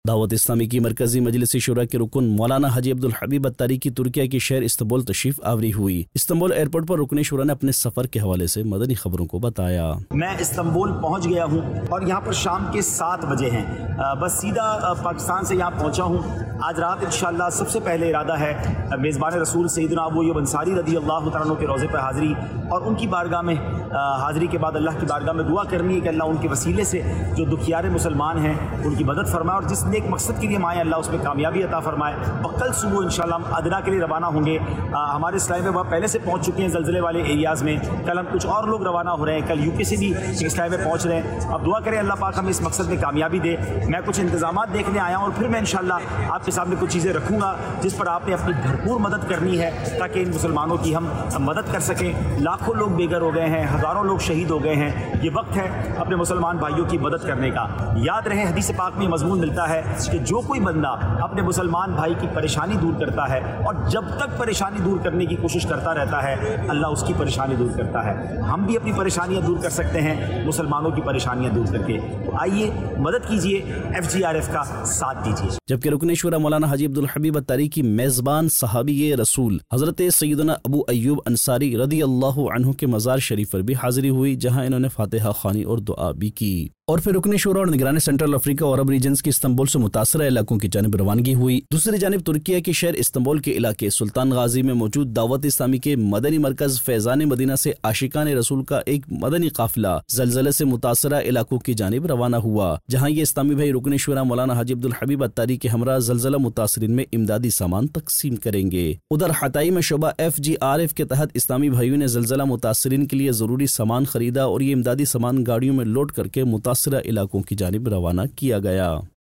دعوت اسلامی کی مرکزی مجلس شورا کے رکن مولانا حاجی عبدالحبیب اتاری کی ترکیہ کے شہر استنبول تشریف آوری ہوئی۔ استنبول ایئرپورٹ پر رکن شورا نے اپنے سفر کے حوالے سے مدنی خبروں کو بتایا۔ میں استنبول پہنچ گیا ہوں اور یہاں پر شام کے 7 بجے ہیں، بس سیدھا پاکستان سے یہاں پہنچا ہوں۔ آج رات انشاءاللہ سب سے پہلے ارادہ ہے میزبان رسول سیدنا ابو ایوب انصاری رضی اللہ تعالیٰ عنہ کے روضے پہ حاضری، اور ان کی بارگاہ میں حاضری کے بعد اللہ کی بارگاہ میں دعا کرنی ہے کہ اللہ ان کے وسیلے سے جو دکھیارے مسلمان ہیں ان کی مدد فرمائے، اور جس نیک مقصد کے لیے ہم آئے اللہ اس میں کامیابی عطا فرمائے۔ اور کل صبح انشاءاللہ ہم ادنا کے لیے روانہ ہوں گے۔ ہمارے اسلامی بھائی پہلے سے پہنچ چکے ہیں زلزلے والے ایریاز میں، کل ہم کچھ اور لوگ روانہ ہو رہے ہیں، کل UK سے بھی اسلامی میں پہنچ رہے ہیں۔ اب دعا کریں اللہ پاک ہمیں اس مقصد میں کامیابی دے۔ میں کچھ انتظامات دیکھنے آیا ہوں اور پھر میں انشاءاللہ آپ کے سامنے کچھ چیزیں رکھوں گا جس پر آپ نے اپنی بھرپور مدد کرنی ہے تاکہ ان مسلمانوں کی ہم مدد کر سکیں۔ لاکھوں لوگ بے گھر ہو گئے ہیں، ہزاروں لوگ شہید ہو گئے ہیں، یہ وقت ہے اپنے مسلمان بھائیوں کی مدد کرنے کا۔ یاد رہے حدیث پاک میں مضمون ملتا ہے کہ جو کوئی بندہ اپنے مسلمان بھائی کی پریشانی دور کرتا ہے اور جب تک پریشانی دور کرنے کی کوشش کرتا رہتا ہے اللہ اس کی پریشانی دور کرتا ہے۔ ہم بھی اپنی پریشانیاں دور کر سکتے ہیں مسلمانوں کی پریشانیاں دور کر کے، تو آئیے مدد کیجیے، FGRF کا ساتھ دیجیے۔ جبکہ رکن شورا مولانا حاجی عبدالحبیب اتاری کی میزبان صحابی رسول حضرت سیدنا ابو ایوب انصاری رضی اللہ عنہ کے مزار شریف پر بھی حاضری ہوئی، جہاں انہوں نے فاتحہ خوانی اور دعا بھی کی۔ اور پھر رکن شورا اور نگران سینٹرل افریقہ اور عرب ریجنز کی استنبول سے متاثرہ علاقوں کی جانب روانگی ہوئی۔ دوسری جانب ترکیہ کے شہر استنبول کے علاقے سلطان غازی میں موجود دعوت اسلامی کے مدنی مرکز فیضان مدینہ سے عاشقان رسول کا ایک مدنی قافلہ زلزلے سے متاثرہ علاقوں کی جانب روانہ ہوا، جہاں یہ اسلامی بھائی رکن شورا مولانا حاجی عبدالحبیب اتاری کے ہمراہ زلزلہ متاثرین میں امدادی سامان تقسیم کریں گے۔ ادھر حتائی میں شعبہ FGRF کے تحت اسلامی بھائیوں نے زلزلہ متاثرین کے لیے ضروری سامان خریدا اور یہ امدادی سامان گاڑیوں میں لوڈ کر کے متاثرہ علاقوں کی جانب روانہ کیا گیا۔